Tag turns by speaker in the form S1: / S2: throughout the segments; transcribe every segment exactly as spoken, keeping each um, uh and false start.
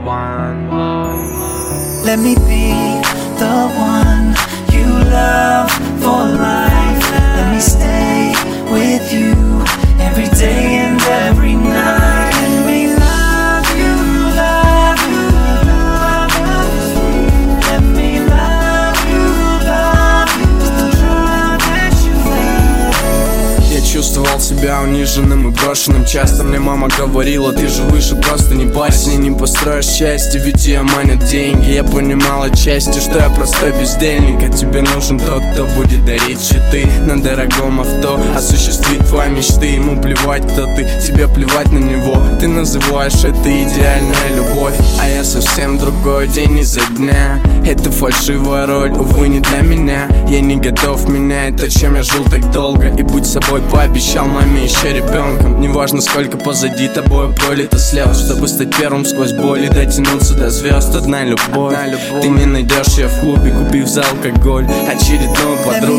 S1: one.
S2: Let me be the one you love for life. Let me stay with you every day and every night. Let me love you, love you, love you. Let me love you, love you, love you.
S1: Я чувствовал себя униженным и брошенным. Часто мне мама говорила: ты же выше, просто не парься, не построишь счастье, ведь ее манят деньги. Я понимал отчасти, что я простой бездельник, а тебе нужен тот, кто будет дарить щиты на дорогом авто, осуществить твои мечты. Ему плевать, кто ты, тебе плевать на него. Ты называешь это идеальная любовь, а я совсем другой день изо дня. Это фальшивая роль, увы, не для меня. Я не готов менять то, чем я жил так долго, и будь собой пообещал маме еще ребенком. Неважно, сколько позади тобой пролито слез, чтобы стать первым сквозь боль и дотянуться до звезд. Одна любовь, Одна любовь. Ты не найдешь ее в клубе, купив за алкоголь очередную подругу.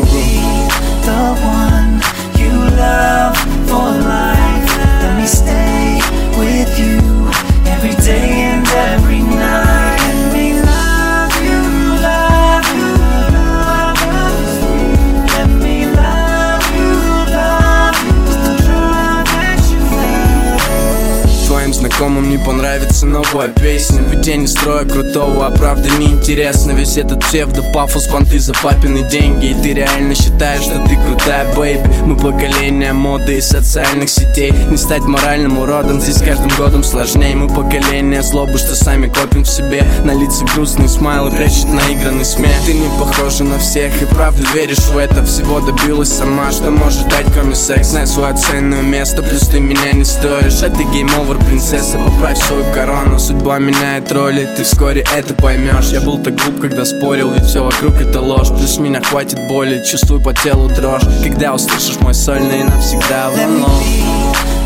S1: Знакомым не понравится новая песня, ведь я не строю крутого, а правда неинтересно. Весь этот псевдопафос, понты за папины деньги. И ты реально считаешь, что ты крутая, бэйби? Мы поколение моды и социальных сетей. Не стать моральным уродом здесь каждым годом сложнее. Мы поколение злобы, что сами копим в себе. На лице грустный смайл прячет наигранный смех. Ты не похожа на всех и правда веришь в это. Всего добилась сама, что может дать кроме секс. Знай свое ценное место, плюс ты меня не стоишь. А ты гейм-овер, принцесса, поправь свою корону. Судьба меняет роли, ты вскоре это поймешь. Я был так глуп, когда спорил, ведь все вокруг это ложь. Плюс меня хватит боли, чувствую по телу дрожь, когда услышишь мой сольный навсегда волну.